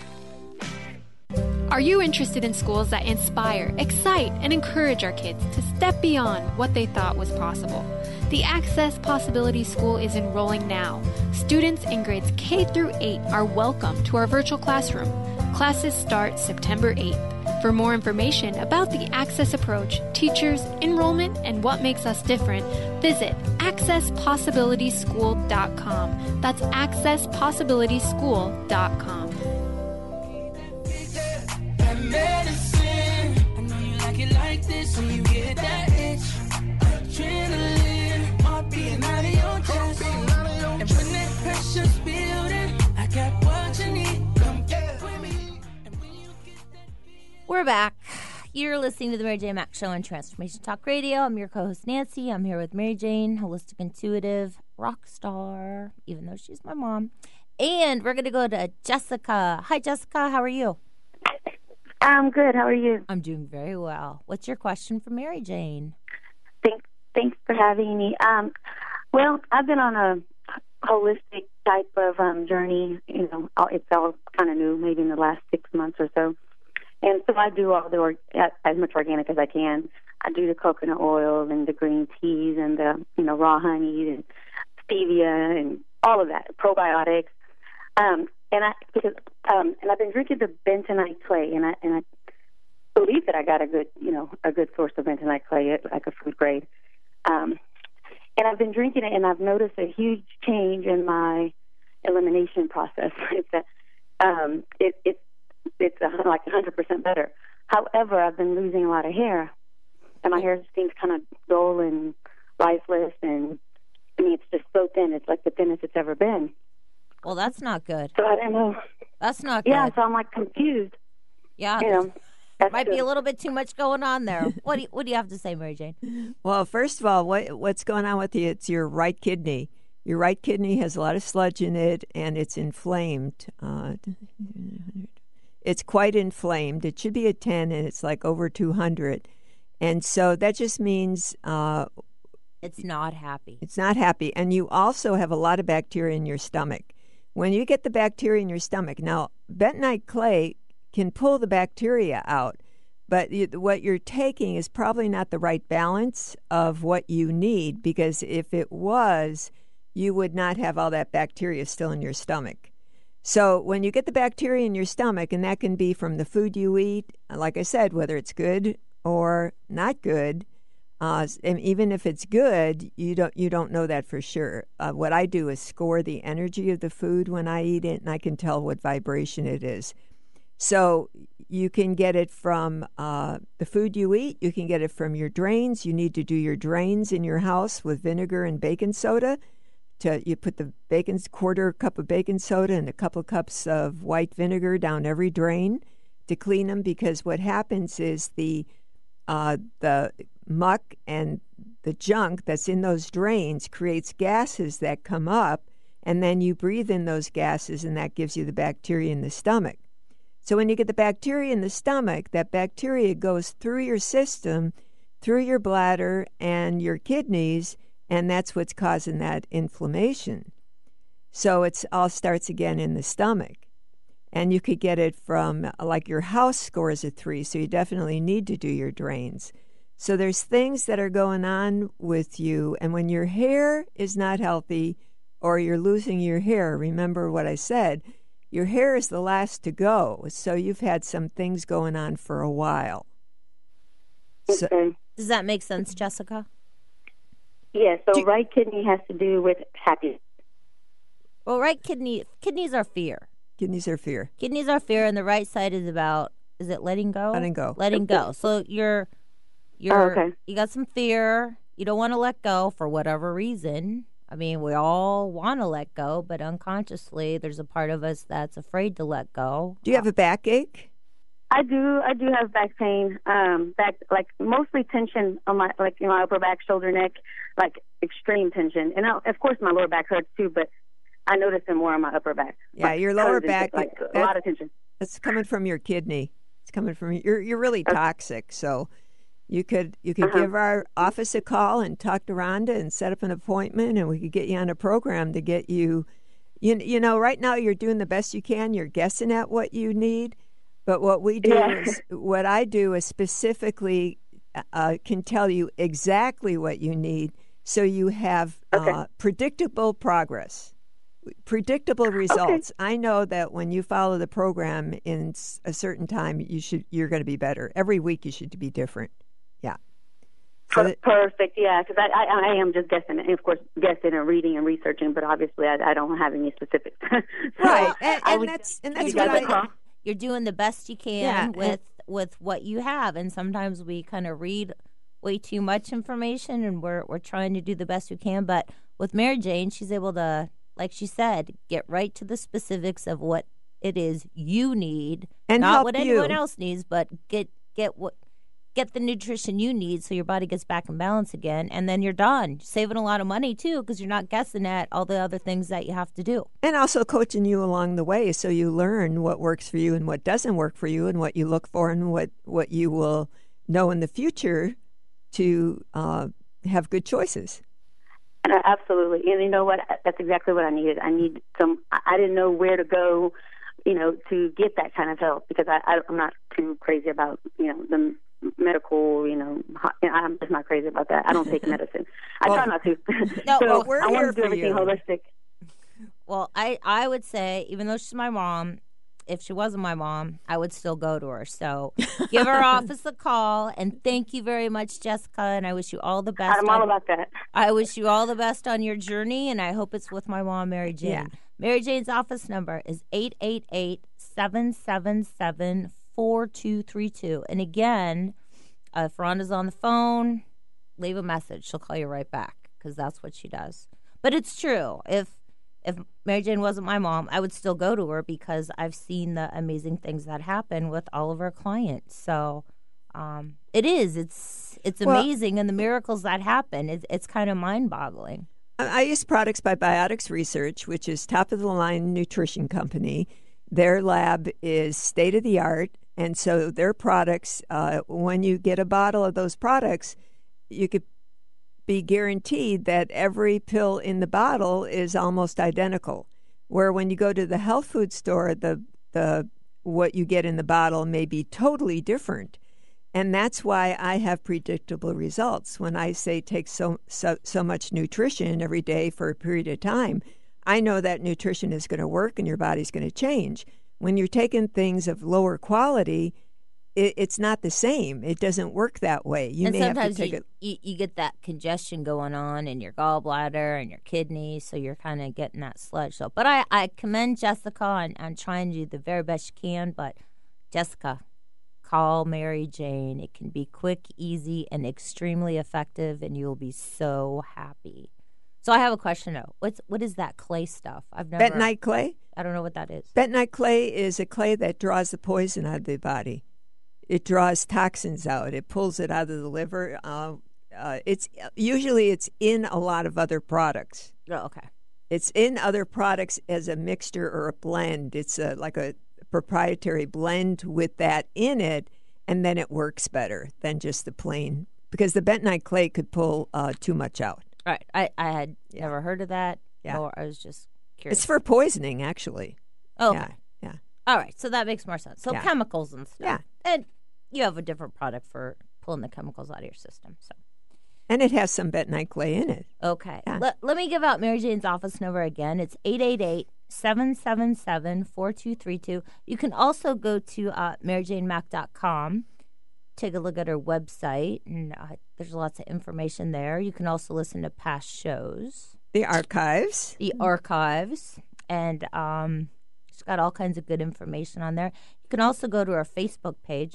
Are you interested in schools that inspire, excite, and encourage our kids to step beyond what they thought was possible? The Access Possibility School is enrolling now. Students in grades K through eight are welcome to our virtual classroom. Classes start September eighth. For more information about the Access approach, teachers, enrollment, and what makes us different, visit access possibility school dot com. That's access possibility school dot com. Medicine. I know you like it like this when you get that itch. Adrenaline, heart beating out of your chest. And when that pressure's building, I got what you need. Come get with me. We're back. You're listening to the Mary Jane Max Show on Transformation Talk Radio. I'm your co-host, Nancy. I'm here with Mary Jane, Holistic Intuitive, rock star, even though she's my mom. And we're going to go to Jessica. Hi, Jessica. How are you? I'm good. How are you? I'm doing very well. What's your question for Mary Jane? Thanks, thanks for having me. Um, well, I've been on a holistic type of um, journey. You know, it's all kind of new, maybe in the last six months or so. And so I do all the or- as much organic as I can. I do the coconut oil and the green teas and the you know raw honey and stevia and all of that, probiotics. Um, and I because um, and I've been drinking the bentonite clay, and I and I believe that I got a good you know a good source of bentonite clay, like a food grade. Um, and I've been drinking it, and I've noticed a huge change in my elimination process. It's that um, it, it, it's a, like one hundred percent better. However, I've been losing a lot of hair, and my hair seems kind of dull and lifeless, and I mean, it's just so thin. It's like the thinnest it's ever been. Well, that's not good. So I don't know. That's not good. Yeah, so I'm like confused. Yeah. You know, that's might good. be a little bit too much going on there. What do you, what do you have to say, Mary Jane? Well, first of all, what what's going on with you? It's your right kidney. Your right kidney has a lot of sludge in it, and it's inflamed. Uh, it's quite inflamed. It should be a ten, and it's like over two hundred. And so that just means uh, it's not happy. It's not happy. And you also have a lot of bacteria in your stomach. When you get the bacteria in your stomach, now, bentonite clay can pull the bacteria out, but you, what you're taking is probably not the right balance of what you need, because if it was, you would not have all that bacteria still in your stomach. So when you get the bacteria in your stomach, and that can be from the food you eat, like I said, whether it's good or not good, uh, and even if it's good, you don't you don't know that for sure. Uh, what I do is score the energy of the food when I eat it, and I can tell what vibration it is. So you can get it from uh, the food you eat. You can get it from your drains. You need to do your drains in your house with vinegar and baking soda. To, you put the bacon, quarter cup of baking soda and a couple cups of white vinegar down every drain to clean them, because what happens is the uh, the muck and the junk that's in those drains creates gases that come up, and then you breathe in those gases, and that gives you the bacteria in the stomach. So when you get the bacteria in the stomach, that bacteria goes through your system, through your bladder and your kidneys, and that's what's causing that inflammation. So it's all starts again in the stomach. And you could get it from, like, your house scores a three, so you definitely need to do your drains. So there's things that are going on with you, and when your hair is not healthy or you're losing your hair, remember what I said, your hair is the last to go, so you've had some things going on for a while. Okay. So, does that make sense, Jessica? Yeah, so Do, right kidney has to do with happiness. Well, right kidney, kidneys are fear. Kidneys are fear. Kidneys are fear, and the right side is about, is it letting go? Letting go. Letting go. So you're, you're, oh, okay. you got some fear. You don't want to let go for whatever reason. I mean, we all want to let go, but unconsciously, there's a part of us that's afraid to let go. Do you have a backache? I do. I do have back pain. Um, back like mostly tension on my like you know my upper back, shoulder, neck, like extreme tension, and I, of course my lower back hurts too. But I notice it more on my upper back. Yeah, like, your lower back, like that, a lot of tension. That's coming from your kidney. It's coming from you're you're really okay. toxic. So you could you could uh-huh. give our office a call and talk to Rhonda and set up an appointment, and we could get you on a program to get you. You you know, right now you're doing the best you can. You're guessing at what you need. But what we do yeah. is, what I do is specifically uh, can tell you exactly what you need, so you have okay. uh, predictable progress, predictable results. Okay. I know that when you follow the program in a certain time, you should you're going to be better. Every week you should be different. Yeah. So that, Perfect. Yeah, because I, I I am just guessing, and of course guessing and reading and researching, but obviously I, I don't have any specifics. so right, and, and would, that's and that's what what I. You're doing the best you can yeah, with with what you have, and sometimes we kind of read way too much information, and we're we're trying to do the best we can. But with Mary Jane, she's able to, like she said, get right to the specifics of what it is you need, and not what you. anyone else needs, but get get what get the nutrition you need so your body gets back in balance again, and then you're done. You're saving a lot of money, too, because you're not guessing at all the other things that you have to do. And also coaching you along the way, so you learn what works for you and what doesn't work for you, and what you look for and what, what you will know in the future to uh, have good choices. Uh, absolutely. And you know what? That's exactly what I needed. I need some, I didn't know where to go, you know, to get that kind of help, because I, I, I'm not too crazy about, you know, the medical, you know, I'm just not crazy about that. I don't take medicine. I well, try not to. No, so well, we're I here want to do everything you. holistic. Well, I, I would say, even though she's my mom, if she wasn't my mom, I would still go to her. So give her office a call. And thank you very much, Jessica. And I wish you all the best. I'm all on, about that. I wish you all the best on your journey. And I hope it's with my mom, Mary Jane. Yeah. Mary Jane's office number is eight eight eight, seven seven seven, four two three two. And again, uh, if Rhonda's on the phone, leave a message. She'll call you right back because that's what she does. But it's true. If If Mary Jane wasn't my mom, I would still go to her because I've seen the amazing things that happen with all of our clients. So um, it is. It's it's amazing. Well, and the miracles that happen, it's, it's kind of mind-boggling. I use Products by Biotics Research, which is top-of-the-line nutrition company. Their lab is state-of-the-art, and so their products, uh, when you get a bottle of those products, you could be guaranteed that every pill in the bottle is almost identical. Where when you go to the health food store, the the what you get in the bottle may be totally different. And that's why I have predictable results. When I say take so so, so much nutrition every day for a period of time, I know that nutrition is going to work and your body's going to change. When you're taking things of lower quality, It, it's not the same. It doesn't work that way. You and may have to sometimes take you, it. You, you get that congestion going on in your gallbladder and your kidneys, so you're kind of getting that sludge. So, but I, I commend Jessica on, on trying to do the very best you can. But Jessica, call Mary Jane. It can be quick, easy, and extremely effective, and you'll be so happy. So I have a question though. What's what is that clay stuff? I've never. Bentonite clay. I don't know what that is. Bentonite clay is a clay that draws the poison out of the body. It draws toxins out. It pulls it out of the liver. Uh, uh, it's usually it's in a lot of other products. Oh, okay. It's in other products as a mixture or a blend. It's a, like a proprietary blend with that in it, and then it works better than just the plain. Because the bentonite clay could pull uh, too much out. Right. I, I had Yeah. never heard of that. Yeah. Or I was just curious. It's for poisoning, actually. Okay. Yeah. yeah. All right. So that makes more sense. So Yeah. chemicals and stuff. Yeah. And you have a different product for pulling the chemicals out of your system. So. And it has some bentonite clay in it. Okay. Yeah. Let, let me give out Mary Jane's office number again. It's eight eight eight, seven seven seven, four two three two. You can also go to uh, mary jane mack dot com. Take a look at her website, and uh, there's lots of information there. You can also listen to past shows. The archives. The archives. And um, she's got all kinds of good information on there. You can also go to her Facebook page,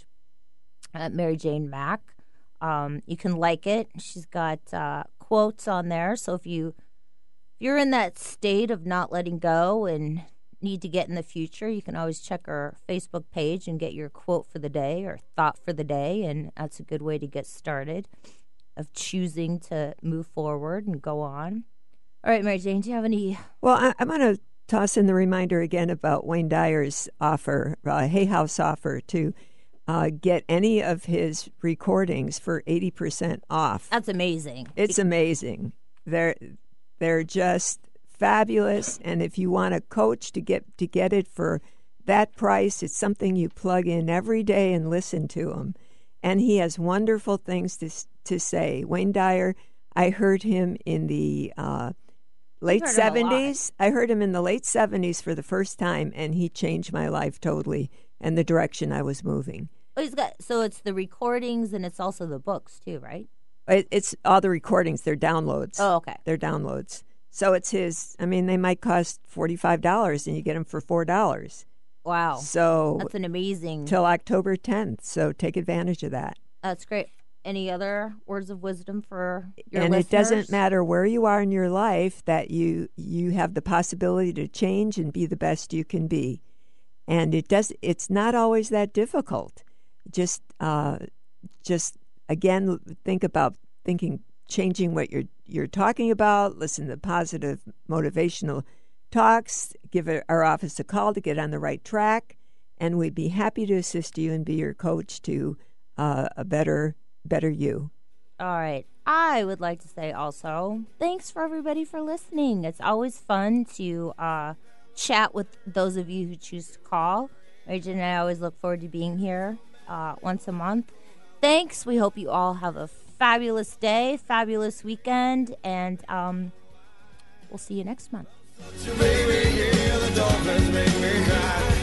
uh, Mary Jane Mack. Um, you can like it. She's got uh, quotes on there. So if, you, if you're in that state of not letting go and need to get in the future, you can always check our Facebook page and get your quote for the day or thought for the day, and that's a good way to get started of choosing to move forward and go on. All right, Mary Jane, do you have any? Well, I, I'm going to toss in the reminder again about Wayne Dyer's offer, uh, Hay House offer to uh, get any of his recordings for eighty percent off. That's amazing. It's amazing. They're they're just fabulous, and if you want a coach to get to get it for that price, it's something you plug in every day and listen to him. And he has wonderful things to to say. Wayne Dyer, I heard him in the uh, late seventies. I heard him in the late seventies for the first time, and he changed my life totally and the direction I was moving. Oh, he's got so it's the recordings and it's also the books too, right? It, it's all the recordings. They're downloads. Oh, okay. They're downloads. So it's his, I mean, they might cost forty-five dollars and you get them for four dollars. Wow. So that's an amazing. Till October tenth. So take advantage of that. That's great. Any other words of wisdom for your and listeners? It doesn't matter where you are in your life, that you you have the possibility to change and be the best you can be. And it does. It's not always that difficult. Just, uh, just again, think about thinking, changing what you're you're talking about. Listen to positive, motivational talks. Give our office a call to get on the right track, and we'd be happy to assist you and be your coach to uh, a better, better you. All right. I would like to say also, thanks for everybody for listening. It's always fun to uh, chat with those of you who choose to call. Mary Jane and I always look forward to being here uh, once a month. Thanks. We hope you all have a fabulous day, fabulous weekend, and um, we'll see you next month. Baby, yeah, the dolphins make me cry.